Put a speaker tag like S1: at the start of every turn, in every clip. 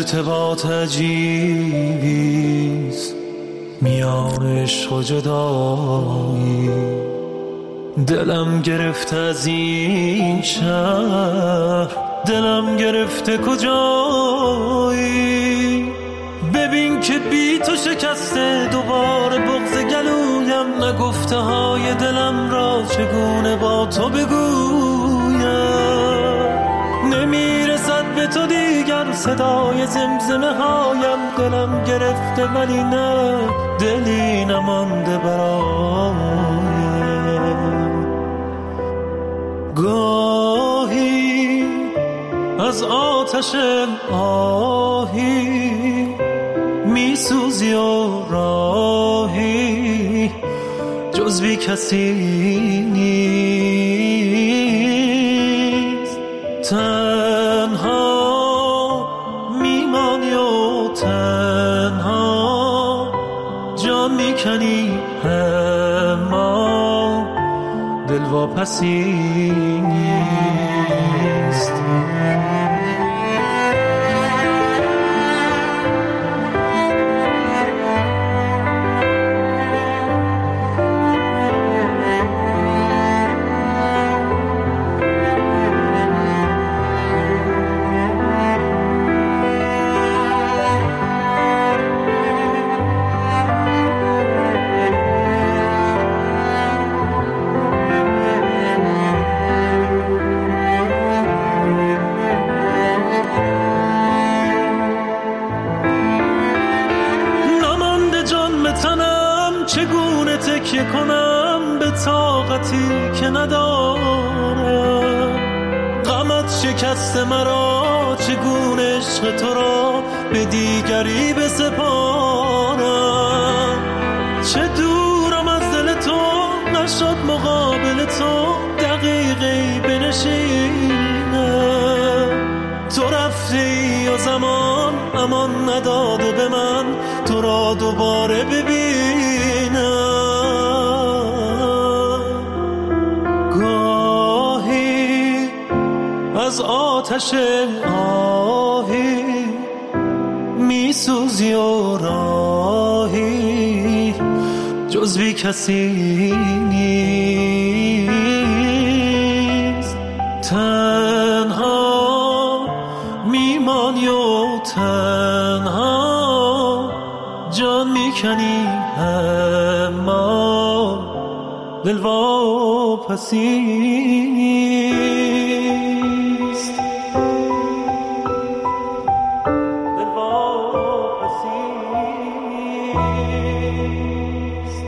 S1: ارتباط عجیبیست میان عشق و جدایی. دلم گرفته از این شهر، دلم گرفته کجایی. ببین که بی تو شکسته دوباره بغض گلویم، نگفته های دلم را چگونه با تو بگویم. نمیرسد به تو دیگر صدای زمزمه هایم، دلم گرفته ولی نه دلی نمانده برایم. گاهی از آتش آهی میسوزی و راهی جز بی کسی نیست. تنها میمانی و تنها جان میکنی، اما دل واپسی نیست. چگونه تکیه کنم به طاقتی که ندارم. غمت شکست مرا، چگونه عشق تو را به دیگری بسپارم. چه دورم از دل تو، نشد مقابل تو دقیقی بنشینم. تو رفتی و زمان امان نداده به من تو را دوباره ببینم. گاهی از آتش آهی میسوزی و راهی جز بی کسی نیست. تنها میمانی و تنها جان میکنی، اما دل واپسی نیست. دل واپسی نیست.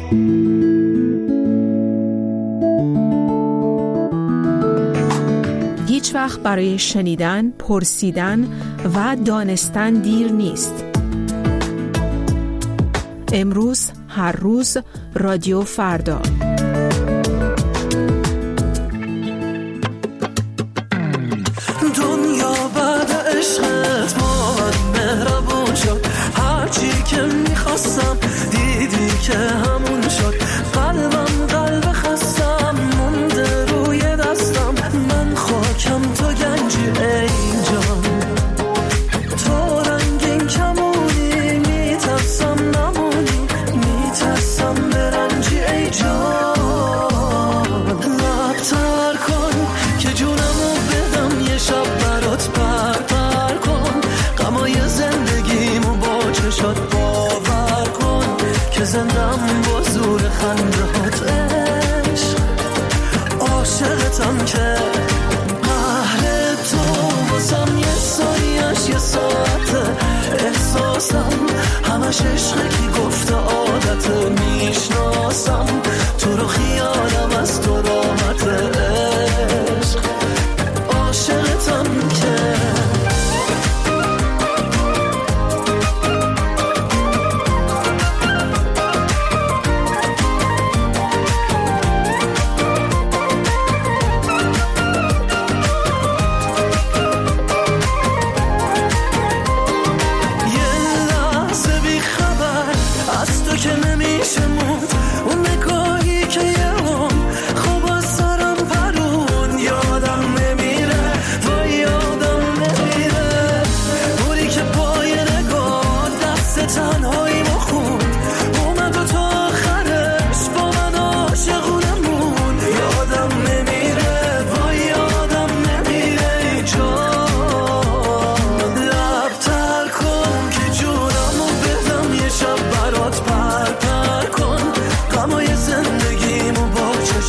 S2: هیچ وقت برای شنیدن، پرسیدن و دانستن دیر نیست. امروز، هر روز، رادیو فردا.
S1: دنیا بعد عشقت باید مهربون شد. هرچی که میخواستم دیدی که همون شد. قلبم قلب خستم مونده روی دستم. من خاکم تو گنجی ای جان. تو رنگین کمونی میترسم نمونی. میترسم برنجی ای جان. لبتر کن که جونمو بدم یه شب برات پر کن. غمای زندگیمو با چشات باور کن که زندم با زور خندهات عشق. عاشقتم که قهر تو واسم یه ثانیه‌اش یه ساعته. احساسم همش عشقه که گفته عادته. میشناسم تو رو خیالم از تو راحت عشق. عاشقتم که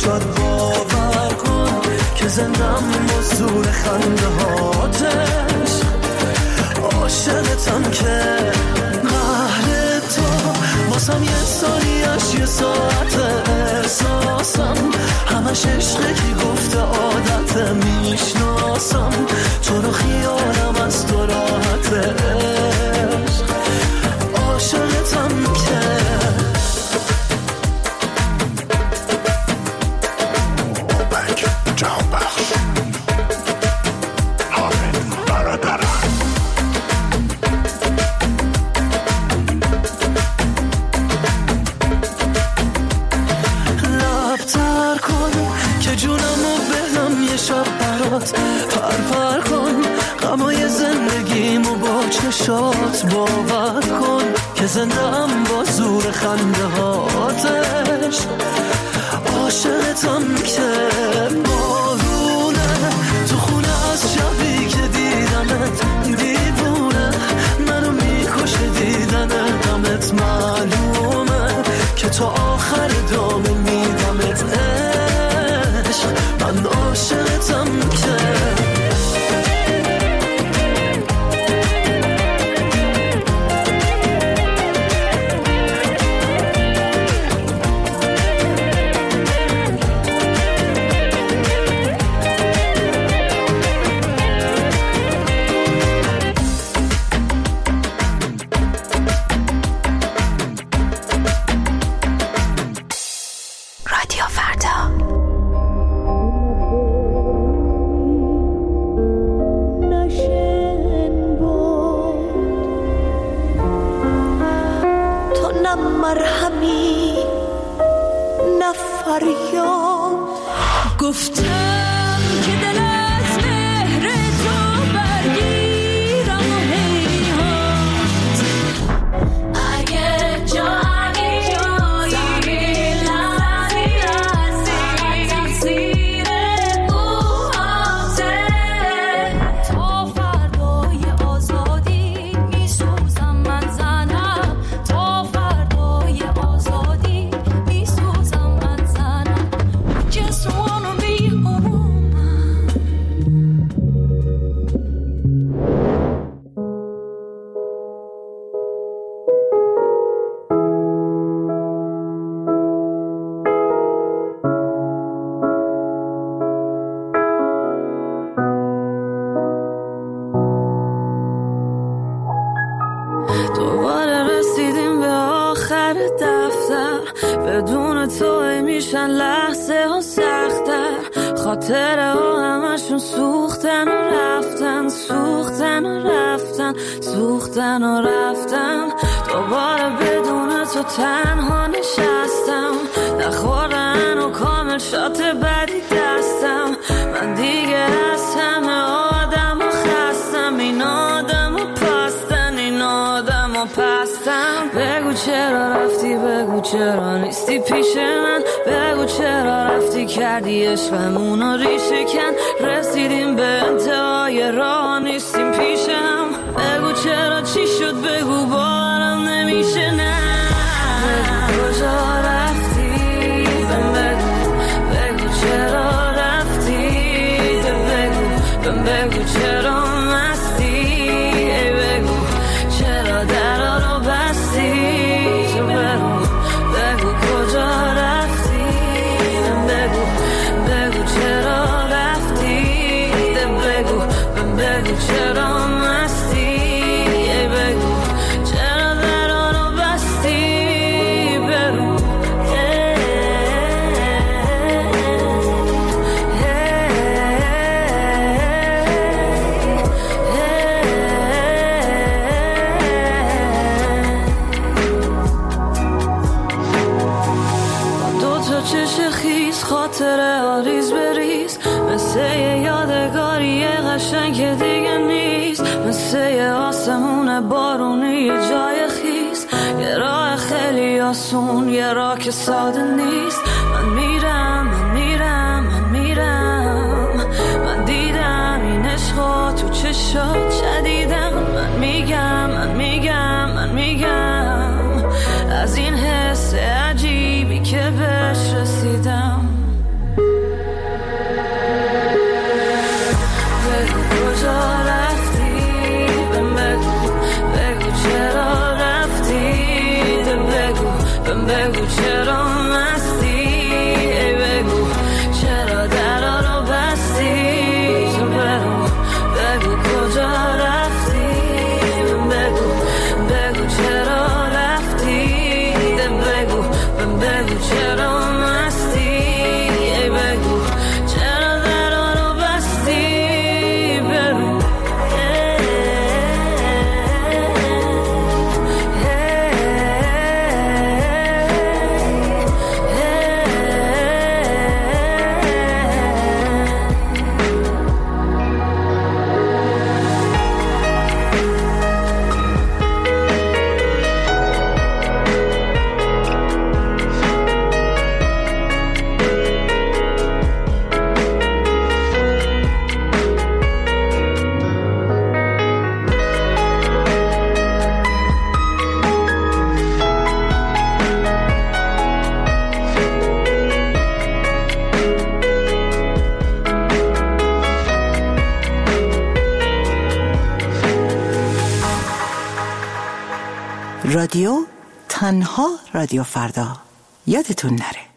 S1: شاد باور کن که زندم با زور خنده هاتش، عاشقتم که قهر تو واسم یه ثانیه‌اش یه ساعت، احساسم همش عشقه که گفته عادت، میشناسم تو رو خیالم از تو راحته، عاشقتم که پرپر کن غمای زندگیمو با چشات، باور کن که زندم با زور خنده هاتش، عاشقتم که بارونه تو خونه از شبی که دیدمت، دیوونه منو میکشه دیدن غمت، معلومه که تو آخر دامه میدمت، عشق من عاشقتم که
S3: بدون تو میشن لحظه ها سخت‌تر، خاطره ها همشون سوختن و رفتن، سوختن و رفتن، سوختن و رفتن. دوباره بدون تو تنها نشستم، نخوردن و کامل شات بدی دستم. من دیگه از همه آدم و خستم، این آدم و پستن، این آدم و پستم. بگو چرا رفتی، بگو چرا نیستی پیش من، بگو چرا رفتی کردی عشقمونو ریشه کن. رسیدیم به انتهای راه نیستیم پیشم، بگو چرا چی شد، بگو باورم نمیشه. نه بگو کجا رفتی، بگو چرا رفتی، بگو چرا مستی، بگو چرا درا رو بستی. بگو کجا رفتی، بگو چرا رفتی، بگو چرا مستی، بگو چرا درا رو بستی. بگو چش خیز خاطره ها ریز بریز، مثل یه یادگاری قشنگ که دیگه نیست، مثل یه آسمون بارونی یه جای خیز، یه راه خیلی آسون، یه راه که ساده نیست. من میرم من دیدم این عشقا تو چشات شدیدم. من میگم از این حس عجیبی که بهش رسیدم.
S4: رادیو تنها رادیو فردا. یادتون نره.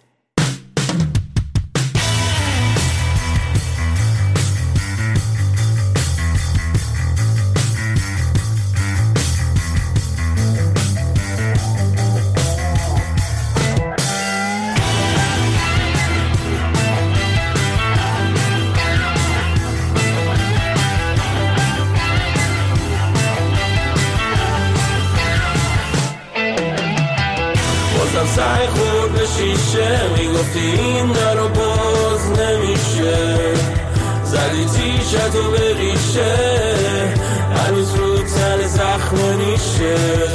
S1: سعی خورد به شیشه میگفتی این درو باز نمیشه، زدی تیشتو به ریشه هنوز رو تن زخم نیشه.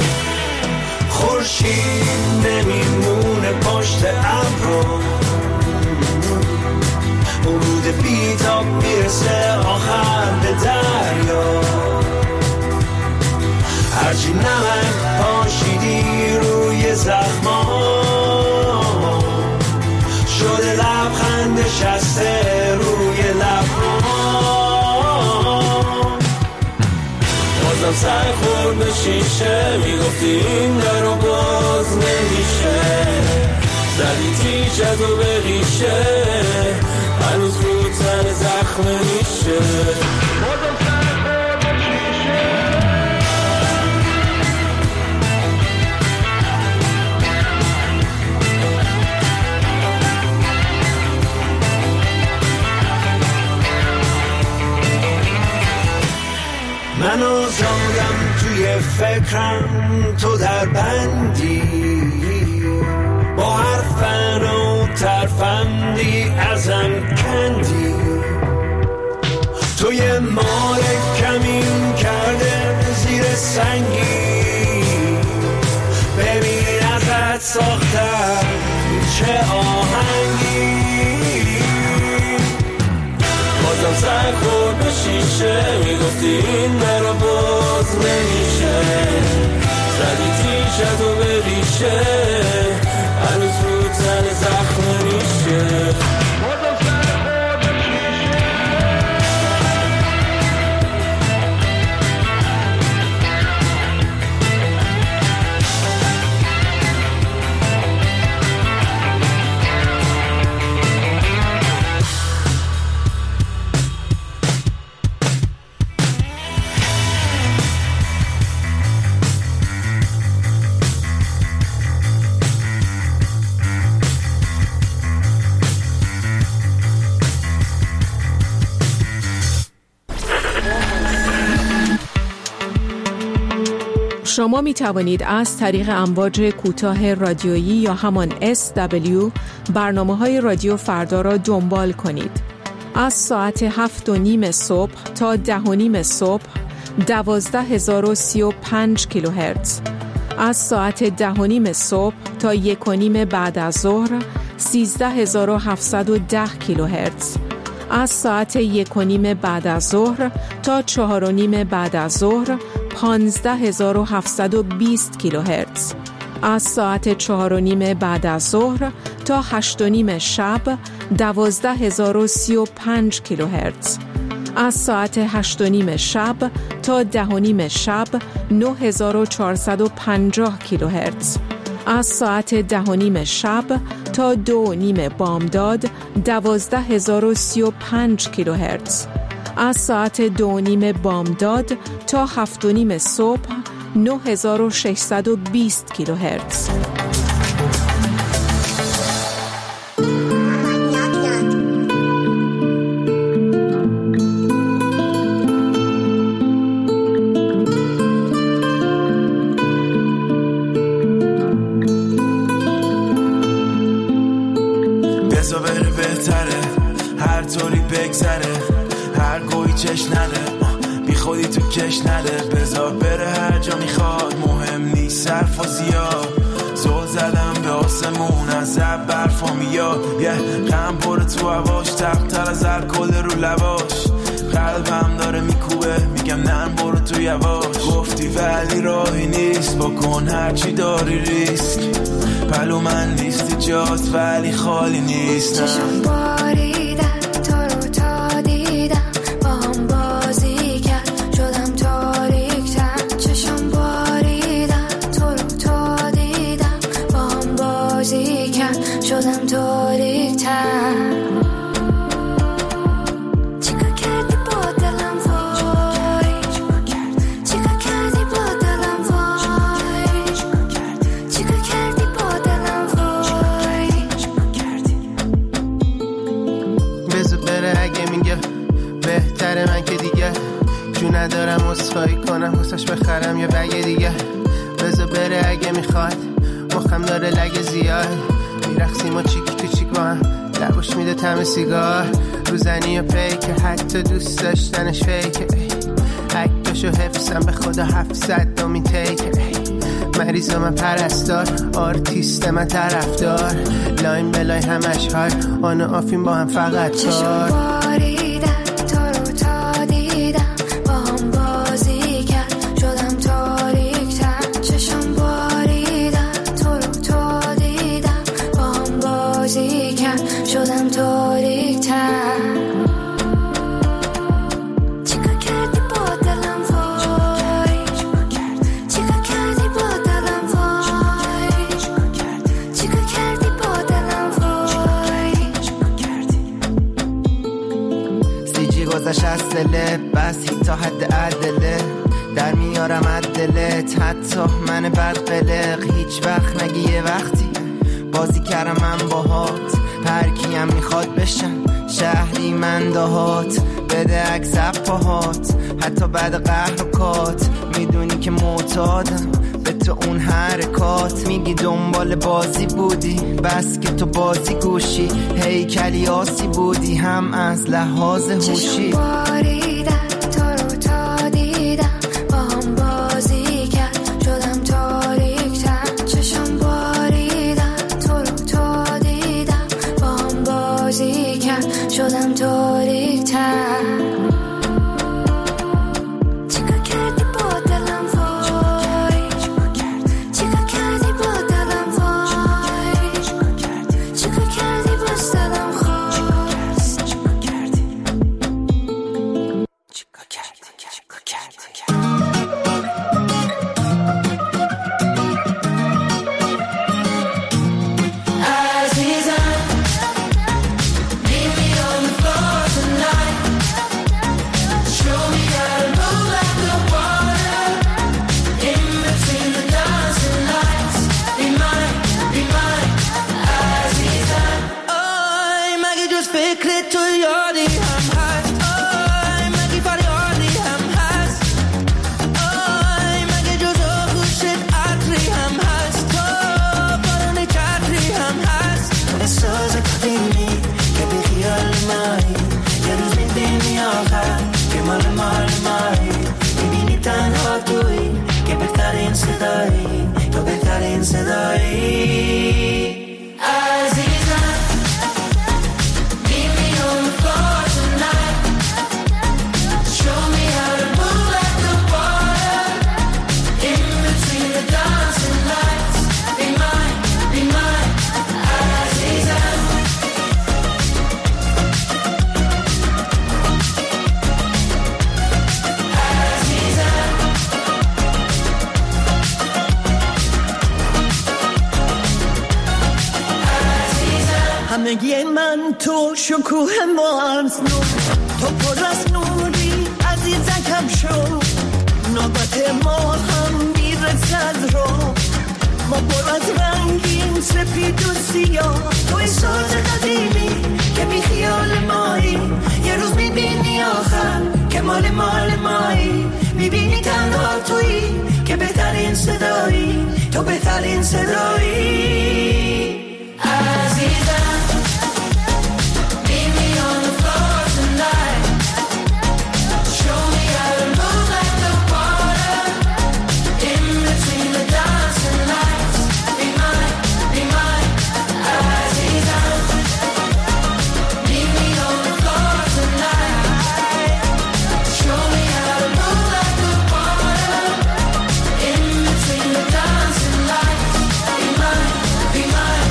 S1: خورشید نمیمونه پشت ابرو، ورود بیتاب میرسه آخر به دریا. هرچی نمک پاشیدی روی زخما شده لبخند نشسته روی لبها. بازم سعی خورد به شیشه میگفتی این درو باز نمیشه، زدی تیشتو به ریشه هنوز رو تن زخم نیشه. بازم سعی خورد به شیشه. من آزادم توی فکرم، تو در بندی با هر فن و ترفندی ازم کندی. توی مار کمین کرده زیر سنگی، ببین ازت ساختم چه آهنگی. بازم سعی خورد به شیشه میگفتی این درو باز نمیشه، زدی تیشتو به ریشه هنوز رو تن زخم نیشه. بازم سعی خورد به شیشه.
S2: شما می توانید از طریق امواج کوتاه رادیویی یا همان SW برنامه‌های رادیو فردا را دنبال کنید. از ساعت 7:30 صبح تا 10:30 صبح 12035 کیلوهرتز. از ساعت 10:30 صبح تا 1:30 بعد از ظهر 13710 کیلوهرتز. از ساعت 1:30 بعد از ظهر تا 4:30 بعد از ظهر 15720 کیلوهرتز. از ساعت 4:30 بعد از ظهر تا 8:30 شب 12035 کیلوهرتز. از ساعت 8:30 شب تا 10:30 شب 9450 کیلوهرتز. از ساعت 10:30 شب تا 2:30 بامداد 12035 کیلوهرتز. از ساعت 2:30 بامداد تا 7:30 صبح 9620 کیلوهرتز.
S1: بزا بره بهتره هر طوری بگذره، هر گویی چش نده بی خودی تو کش نده. بزا بره هر جا میخواد، مهم نیست صرف و زیاد. زل زدم به آسمون از زب برفا میاد، غم پر تو هواش تقتر از الکل رو لباش. قلبم داره میکوبه میگم نه برو تو یواش. گفتی ولی راهی نیست بکن هرچی داری ریسک. پلو من نیستی جات ولی خالی نیست.
S5: چشم باریدن تو رو تا دیدم، با هم بازی کرد شدم تاریک تر. چشم باریدن تو رو
S6: ندارم اسخایی کنم واسش بخرم یه بگ دیگه بذار بره اگه میخواد مخم داره لگه زیاد میرخسیم و چیک تو چیک با هم لبوش میده طعم سیگار روزنی و پیکه حتی دوست داشتنش فیکه عکسشو حفظم به خدا 700 دومین تیکه مریض من پرستار آرتیست من طرفدار لاین بلای همش های آن و آفین با هم فقط کار
S5: شدم تاریک‌تر چیکار کردی با دلم وای چیکار کردی با دلم وای چیکار کردی با دلم وای
S7: سیجی گذشت از دله بس تا حد عدله در میارم عدلت حتی من بد قلق هیچ وقت نگی یه وقتی بازی کردم من باهات هر کیم میخواد بشم شهری من دهات بده عکس پاهات حتی بعد قهر و کات میدونی که معتادم به تو اون حرکات میگی دنبال بازی بودی بس که تو بازی گوشی هیکلی آسی بودی هم از لحاظ هوشی
S5: شدم تاریک‌تر چیکار کردی با دلم وای چیکار کردی با دلم وای چیکار کردی با دلم خواست چیکار کردی
S1: تو بهترین صدایی عزیزم Meet me on the floor tonight Show me how to move like the water In between the dancing lights Be mine, عزیزم همگی من تو شکوه مارز نو تو پر از نوری عزیزکم شو نوبت ما هم میرسد رو ما پر از رنگیم سپید و سیاه توی ساز قدیمی که بی خیال مایی یه روز میبینی آخر که مال مایی میبینی تنها تویی که بهترین صدایی تو بهترین صدایی عزیزم Be mine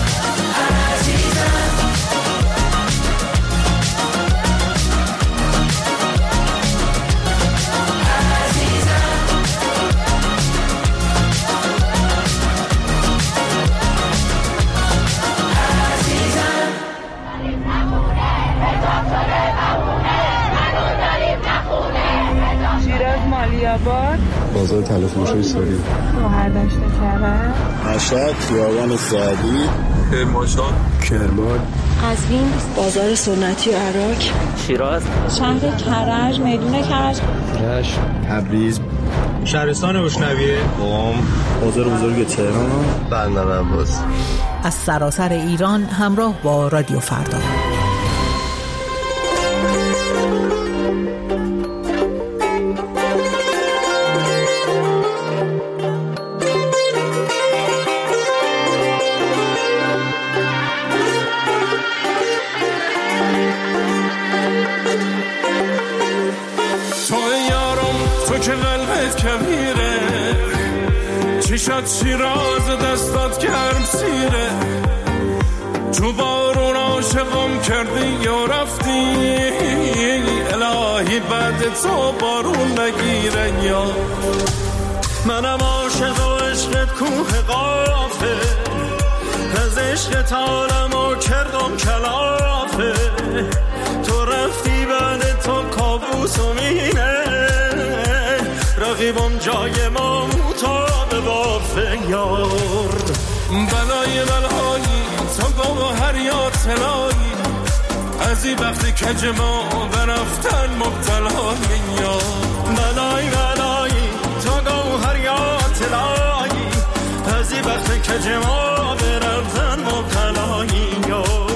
S8: آباد،
S9: بازار طلا فروشی ساری،
S8: شهردشت کرج،
S9: مشهد، خیابان سعدی، کرمانشاه، کرمان،
S10: قزوین، بازار سنتی و عراق،
S11: شیراز،
S12: شهر کرج، میدون کرج،
S9: رشت، تبریز،
S13: شهرستان بشنویه،
S9: قم، بازار بزرگ تهران،
S14: بندر عباس.
S4: از سراسر ایران همراه با رادیو فردا.
S15: چشات شیراز دستات گرم سیره، تو بارون عاشقم کردی یا رفتی، الهی بعد تو بارون نگیره. یا منم عاشق و عشقت کوه قافه، از عشقت عالمو کردم کلافه، تو رفتی بعد تو کابوس و مینه، رقیبم جای ما مطابه بافه. یار بلای بلایی تا گوهر یا طلایی، از این وقتی کج ما برفتن مبتلای. یا بلای بلایی تا گوهر یا طلایی، از این وقتی کج ما برفتن مبتلای. یار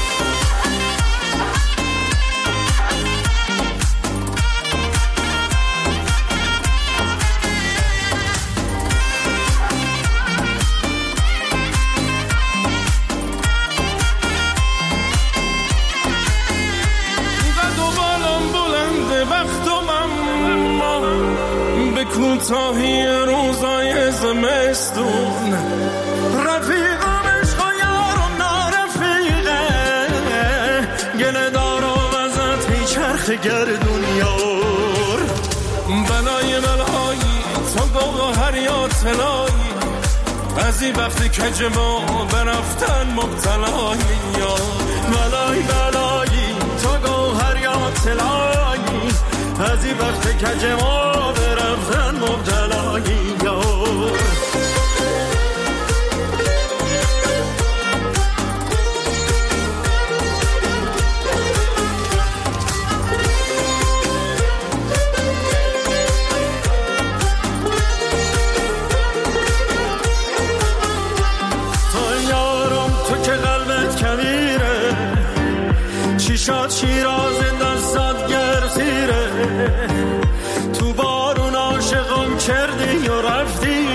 S15: کوتاهی روزای زمستون، رفیقم عشق و یارم نارفیقه، گله دارم ازت هی چرخ گردون. یار بلای بلایی تا گوهر یا طلایی، از این وقتی کج ما برفتن مبتلای. یار بلای بلایی تا گوهر یا طلایی، از این وقتی کج ما برفتن مبتلایی. یار تو یارم تو که قلبت کبیره، چیشات شیراز دستات گرسیره، تو بارون عاشقم کردی و رفتی،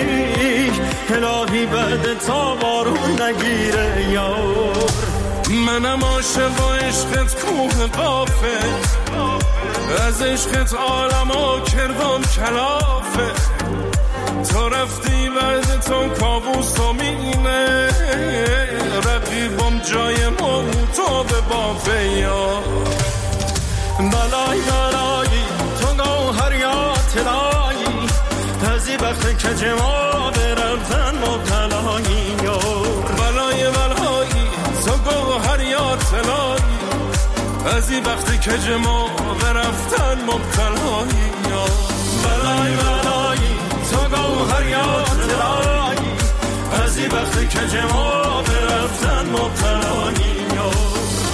S15: الهی بعد تا بارون نگیره. یار منم عاشق و عشقت کوه قافه، از عشقت عالمو کردم کلافه، تو رفتی بعد تو کابوس و مینه، رقیبم جای ما تو به بافه. یار بلای بلایی تو گوهر یا طلایی، از این وقت کج ما برفتن مبتلایی. یار بلای بلایی تو گوهر یا طلایی، از این وقت کج ما برفتن مبتلایی. یار بلای بلایی تو گوهر یا طلایی، از این وقت کج ما برفتن مبتلایی. یار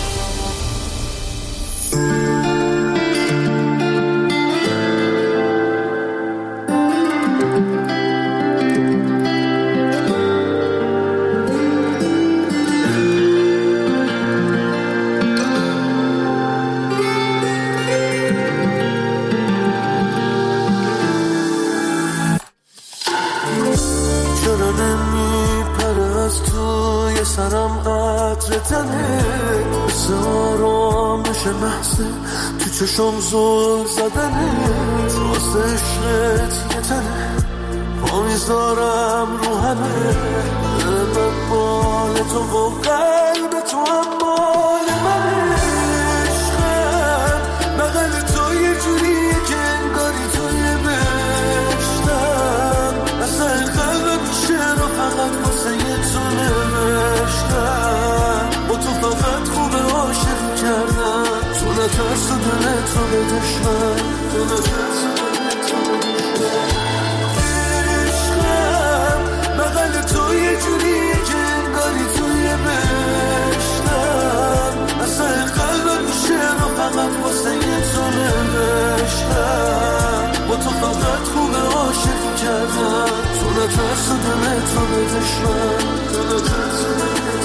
S1: سرم عطر تنه، سارام میشه محصه تو چشم زل زدنه، راست عشقت یه تنه پا میذارم رو همه، من بال تو و قلب تو هم مال منه. عشقم بغل تو یه جوریه که انگاری توی بشتم، اصلا قلبم شعر و فقط واسه یه تو نوشتم، با تو فقط خوبه عاشق کردم، تو نترس و دلت رو به دشمن، تو نترس و دلت رو به عشقم بغل تو یه جوریه که انگاری توی بهشتم، اصلا قلبم میشه رو فقط واسه تو نوشتم. با تو فقط خوبه عاشق کردم، تو نترس و دلت رو به دشمن، تو نترس و دلت رو به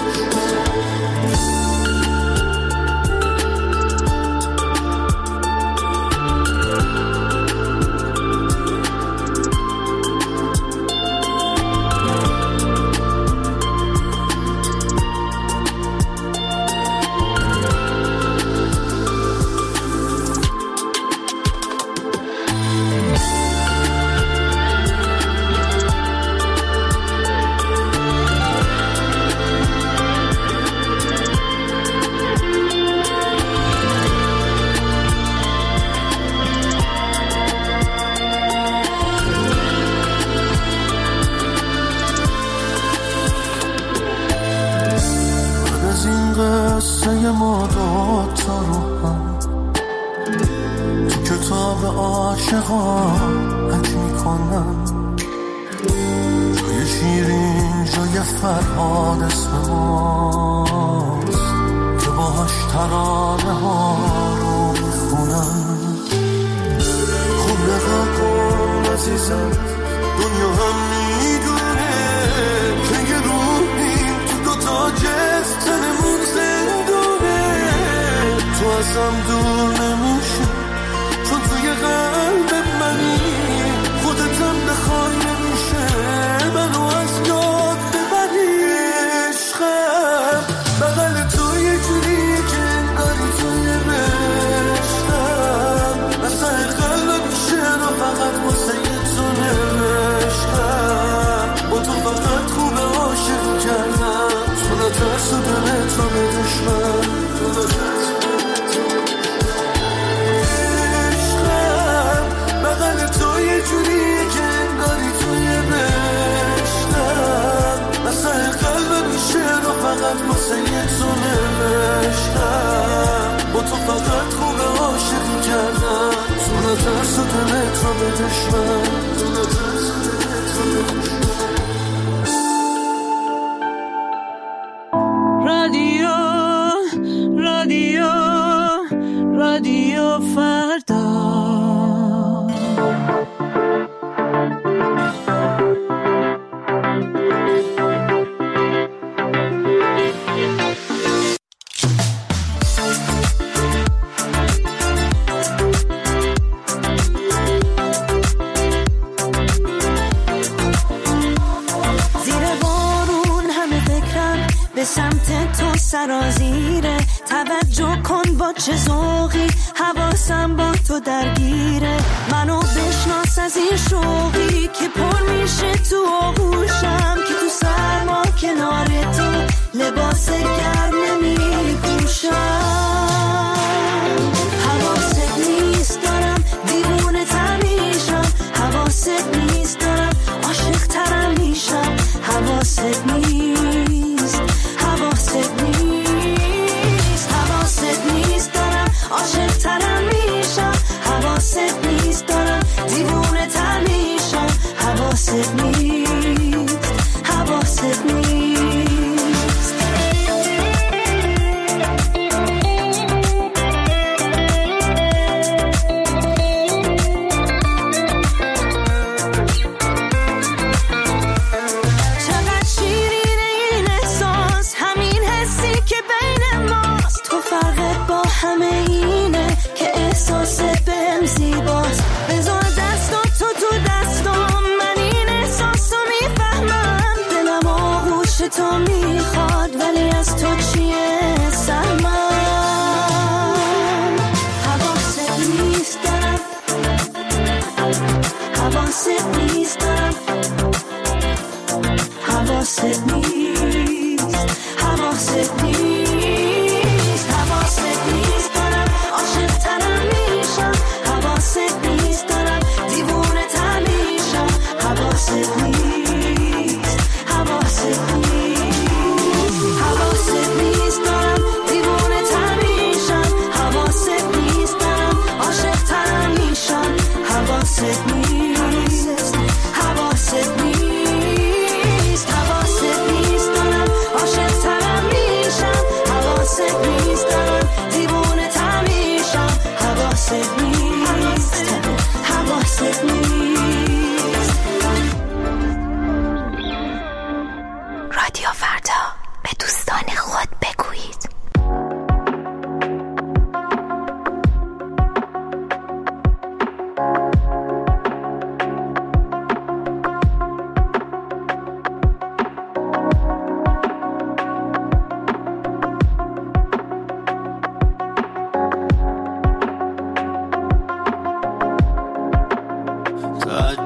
S1: ما دوتا رو هم تو کتاب عاشقان حک میکنم، جای شیرین جای فرهاد اسم ماست که باهاش ترانه ها رو میخونم. خب نگاه کن عزیزم، دنیا هم میدونه که یه روحیم تو دوتا جست تنمون زندونه. تو ازم دور نمیشه چون توی قلب منی، خودتم بخوای نمیشه منو از یاد ببری. عشقم بغل تو یه جوریه که انگاری توی بهشتم، اصلا قلبم میشه رو فقط واسه تو نوشتم. با تو فقط خوبه عاشق کردم، تو نترس و دلت رو به دشمن، تو نترس. جوریه که انگاری توی بهشتم، اصلا قلبم میشه رو فقط واسه تو نوشتم. با تو فقط خوبه عاشق کردم، تو نترس و دلت رو به دشمن، تو نترس و دلت رو به دشمن.
S3: رادیو فردا.
S11: سرازیره توجه کن با چه ذوقی، حواسم با تو درگیره. منو بشناس از این شوقی که پر میشه تو آغوشم، که تو سرما کنار تو لباس گرم نمیپوشم. حواست نیست دارم دیوونه تر میشم، حواست نیست دارم عاشق ترم میشم، حواست نیست، حواست نیست، حواست نیست دارم عاشق ترم میشم، حواست نیست دارم دیوونه تر میشم، حواست نیست.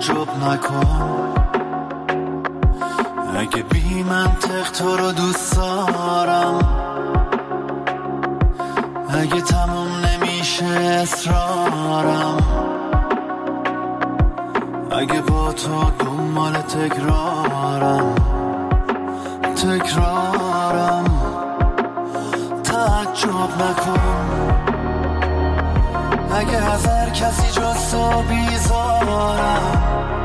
S1: تعجب نکن، اگه بی منطق تو رو دوست دارم، اگه تموم نمیشه اصرارم، اگه با تو دنبال تکرارم تعجب نکن، اگه از هر کسی جز تو بیزارم،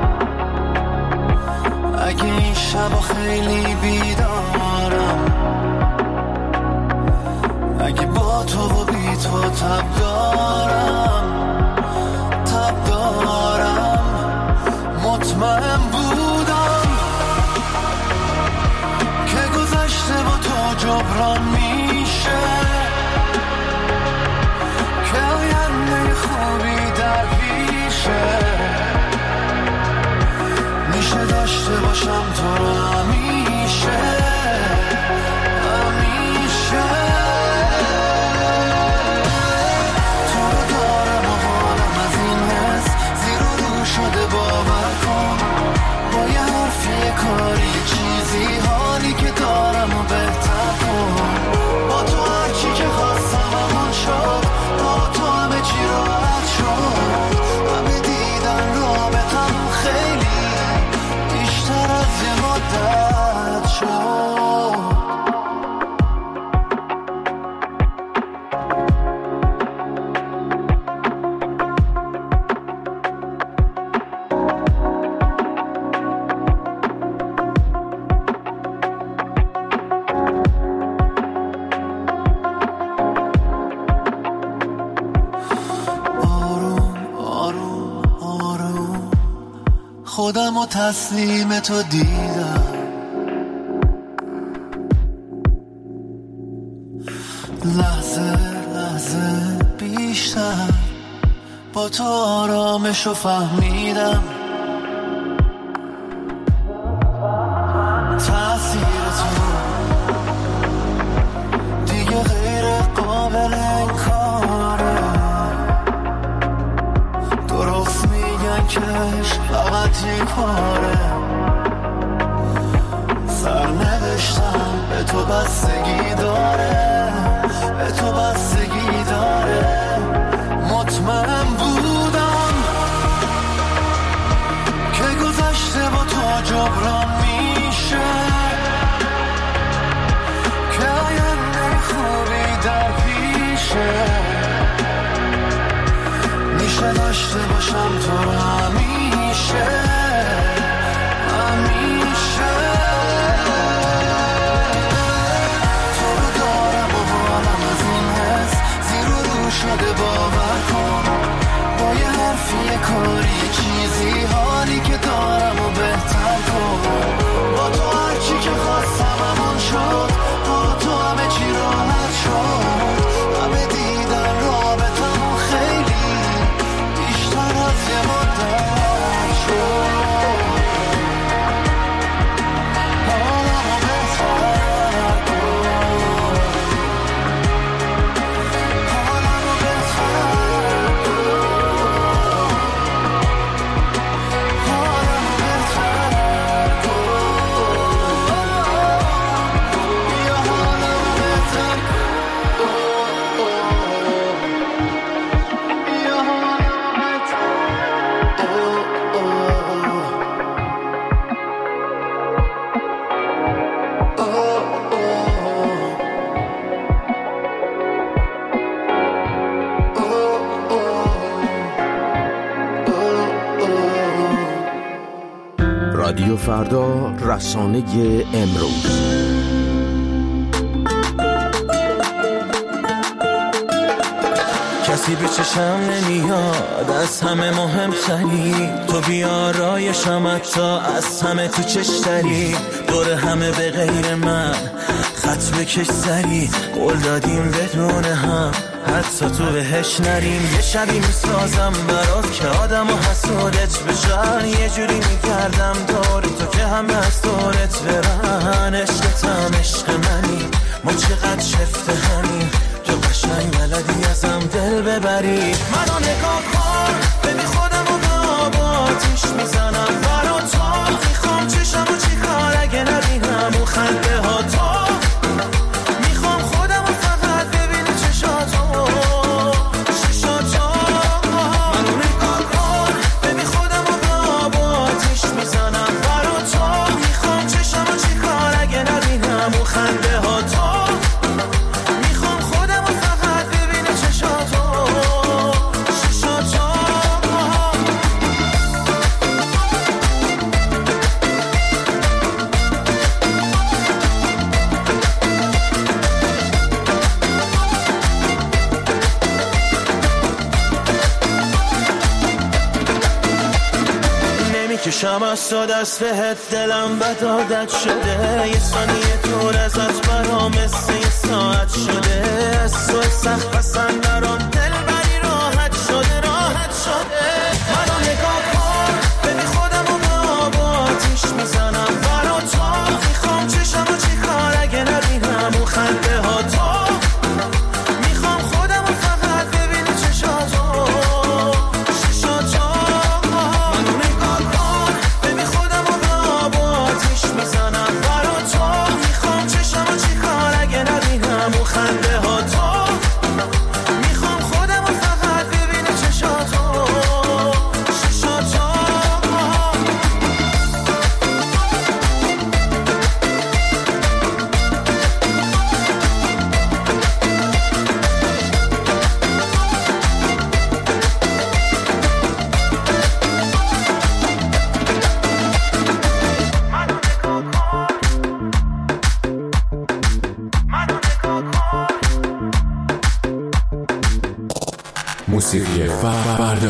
S1: اگه این شبا خیلی بیدارم، اگه با تو و بی تو تب دارم مطمئن بودم که گذشته با تو جبران میشه، که آینده خوبی در پیشه، میشه داشته باشم تو رو همیشه. تو رو دارم و حالم از این حس زیر و رو شده، باور کن با یه حرف یه کاری چیزی حالی که دارم و بهتر کن. با تو هرچی که خواستم همون شد، با تو همه چی راحت شد، همه دیدن رابطم خیلی بیشتر از یه مدت شد. خودم و تسلیم تو دیدم، لحظه لحظه بیشتر با تو آرامشو فهمیدم، تأثیر تو دیگه غیر قابل انکاره، درست میگن که فقط یک باره، سرنوشتم به تو بستگی داره، به تو بستگی داره. مطمئن بودم که گذشته با تو جبران میشه، که آینده خوبی در پیشه، میشه داشته باشم تو رو همیشه. تو رو دارم و حالم از این حس زیر و رو شده، باور کن با یه حرف یه کاری چیزی حالی که دارم و بهتر کن. با تو هرچی که خواستم همون شد، با تو همه چی راحت شد، همه دیدن رابطمون خیلی بیشتر از یه مدت شد.
S14: رادیو فردا، رسانه امروز.
S1: کسی به چشم نمیاد از همه مهمتری، تو بیارایشم حتی از همه تو چشتری، دور همه به غیر من خط بکش سری، قول دادیم بدون هم حتی تو بهش نریم. یه شبی میسازم برات که آدم و حسودت بشن، یه جوری میگردم دور تو که همه از دورت برن. عشقتم عشق منی، ما چقدر شفته همین، تو قشنگ بلدی ازم دل ببری. منو نگاه کن ببین خودم و به آب آتیش میزنم، خوشم از تو دست بهت دلم بد عادت شده یه ثانیه دور ازت برام مثل یه ساعت شده از تو سخت پسند درام دل بری راحت شده منو نگاه کن ببین خودم رو به آب آتیش میزنم برا تو میخوام چشم و چی کار اگه نبینم اون خنده ها تو میخوام خودم رو فقط ببینی چشاتو منو نگاه کن ببین خودم رو به آب آتیش میزنم برا تو میخوام چشم و چی کار اگه نبینم اون خنده ها تو میخوام خودم رو فقط ببینی چشاتو
S16: موسیقی فردا.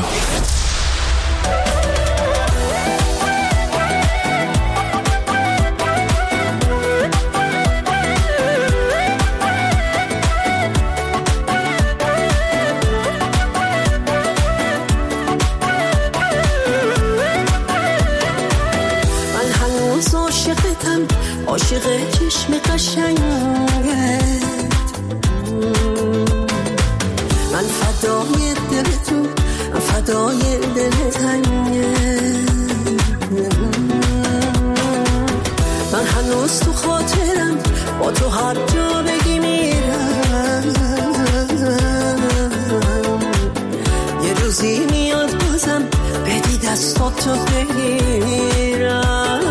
S11: من هنوز عاشقتم، عاشق چشم قشنگت، من فدای دل تو، من فدای دل تنگت، من هنوز تو خاطرم، با تو هر جا بگی میرم، یه روزی میاد بازم بدی دستاتو بگیرم.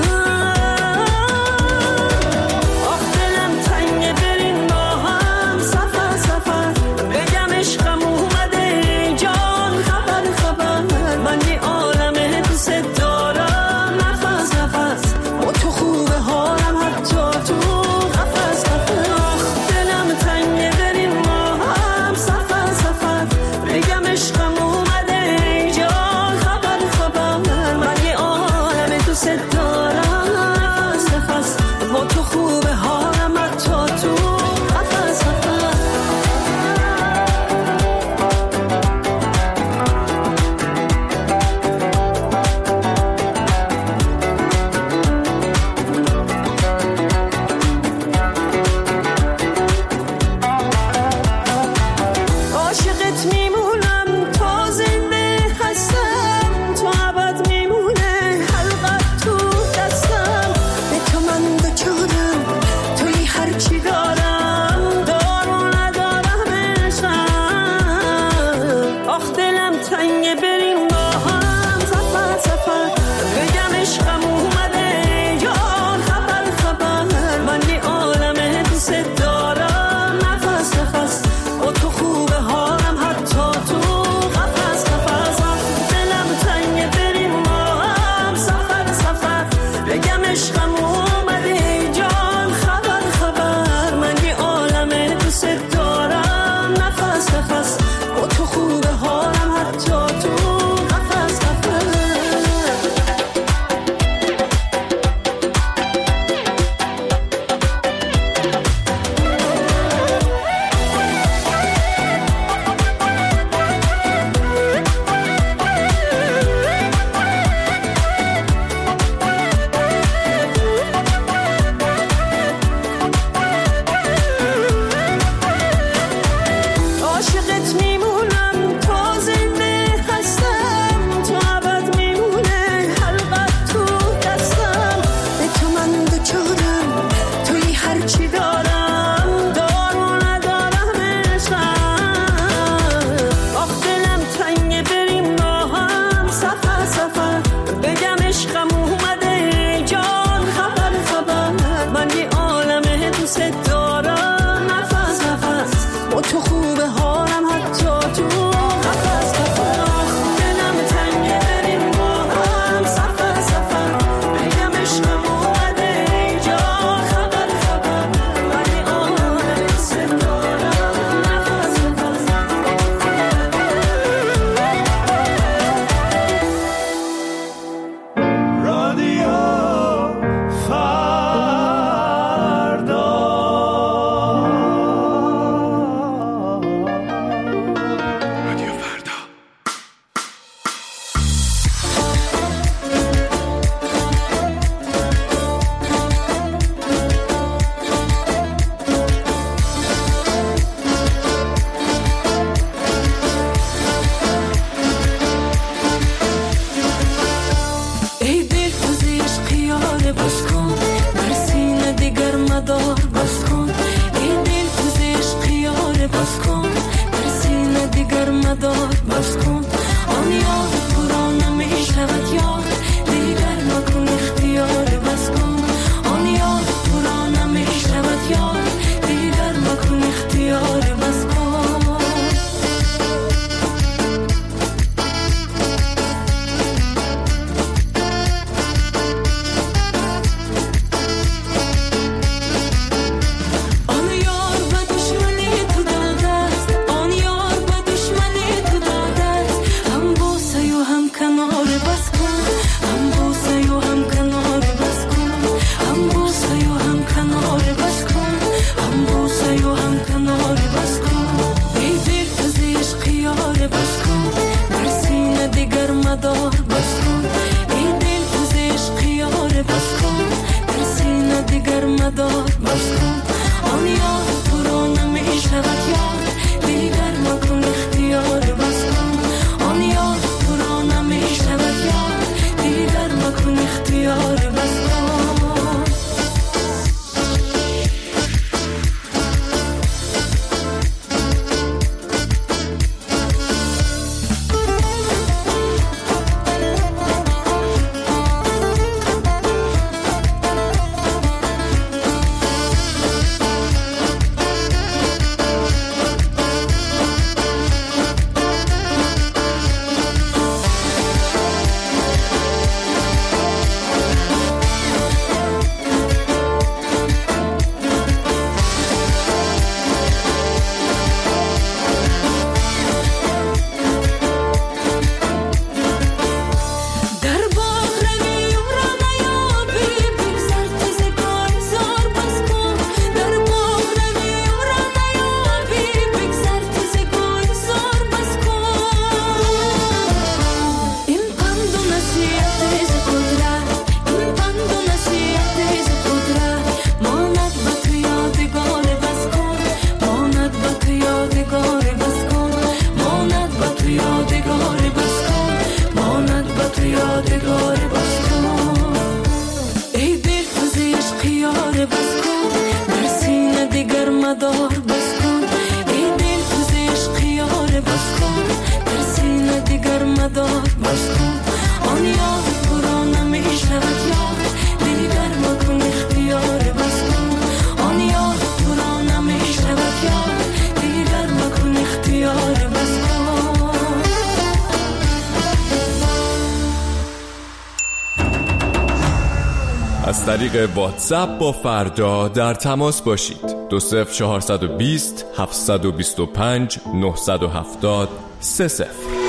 S17: از طریق واتساپ با فردا در تماس باشید. 20420 725 970 30.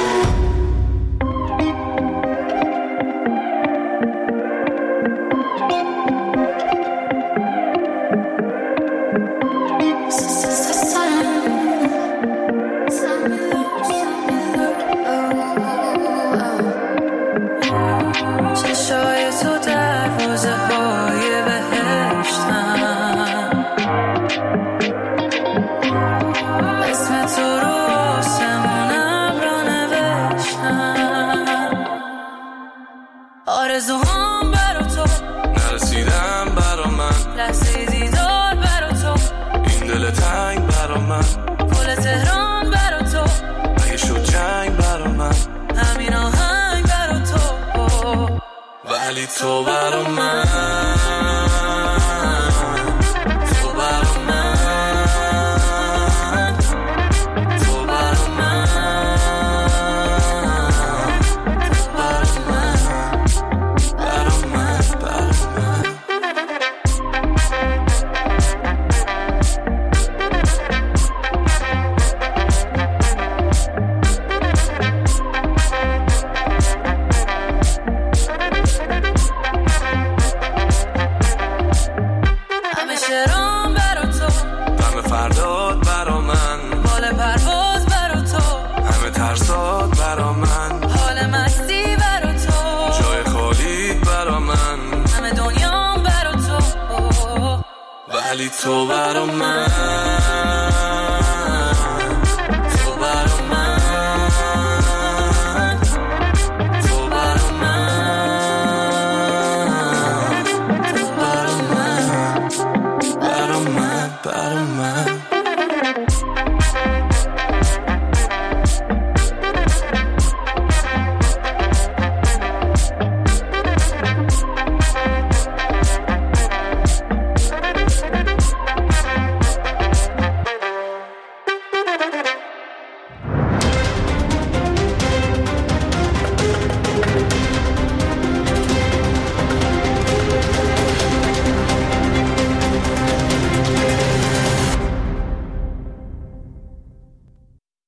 S3: آرزوهام برا تو نرسیدم برا من، لحظه دیدار برا تو، این دل تنگ برا من، پل تهران برا تو، اگه شد جنگ برا من، همین آهنگ برا تو، ولی تو برا من، تو برا من، تو برا من، ولی تو برا من.